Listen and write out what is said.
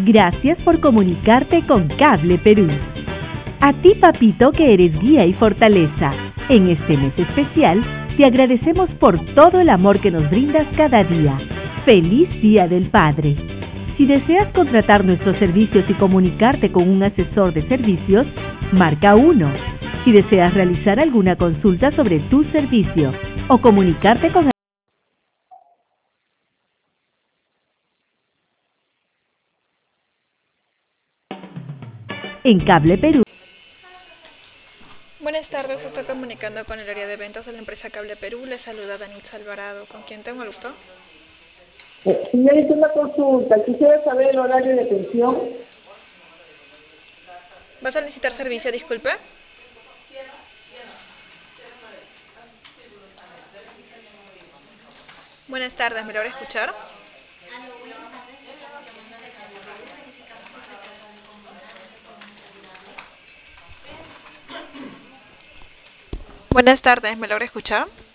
Gracias por comunicarte con Cable Perú. A ti, papito, que eres guía y fortaleza. En este mes especial, te agradecemos por todo el amor que nos brindas cada día. ¡Feliz Día del Padre! Si deseas contratar nuestros servicios y comunicarte con un asesor de servicios, marca 1. Si deseas realizar alguna consulta sobre tu servicio o comunicarte con en Cable Perú. Buenas tardes, estoy comunicando con el área de ventas de la empresa Cable Perú. Les saluda Danitza Alvarado. ¿Con quién tengo el gusto? Señorita, una consulta. Quisiera saber el horario de atención. ¿Va a solicitar servicio, disculpe? Buenas tardes, ¿me logra escuchar? Buenas tardes, ¿me logra escuchar?